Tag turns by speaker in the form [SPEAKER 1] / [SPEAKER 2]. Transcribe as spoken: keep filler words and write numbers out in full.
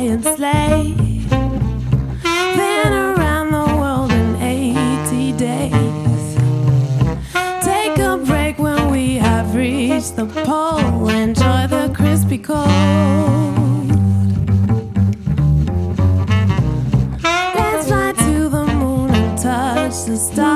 [SPEAKER 1] Italian sleigh. Been around the world in eighty days. Take a break when we have reached the pole. Enjoy the crispy cold. Let's fly to the moon and touch the stars.